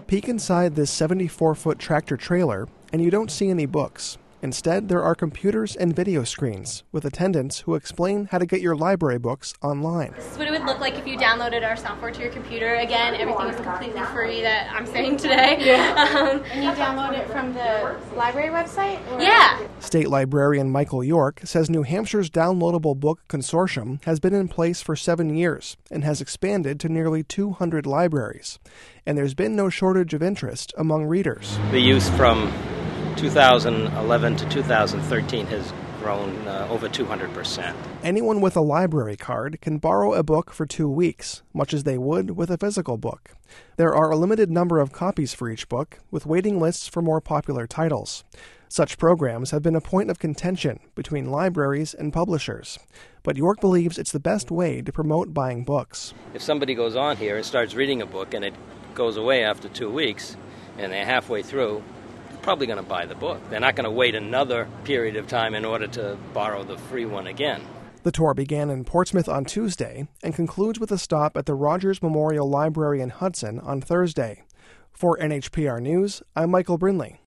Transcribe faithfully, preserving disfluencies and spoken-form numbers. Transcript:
Peek inside this seventy-four foot tractor trailer, and you don't see any books. Instead, there are computers and video screens with attendants who explain how to get your library books online. This is what it would look like if you downloaded our software to your computer. Again, everything is completely free that I'm saying today. Yeah. Um, and you download it from the library website? Or? Yeah. State librarian Michael York says New Hampshire's Downloadable Book Consortium has been in place for seven years and has expanded to nearly two hundred libraries. And there's been no shortage of interest among readers. The use from two thousand eleven to two thousand thirteen has grown uh, over two hundred percent. Anyone with a library card can borrow a book for two weeks, much as they would with a physical book. There are a limited number of copies for each book, with waiting lists for more popular titles. Such programs have been a point of contention between libraries and publishers, but York believes it's the best way to promote buying books. If somebody goes on here and starts reading a book and it goes away after two weeks and they're halfway through, probably going to buy the book. They're not going to wait another period of time in order to borrow the free one again. The tour began in Portsmouth on Tuesday and concludes with a stop at the Rogers Memorial Library in Hudson on Thursday. For N H P R News, I'm Michael Brinley.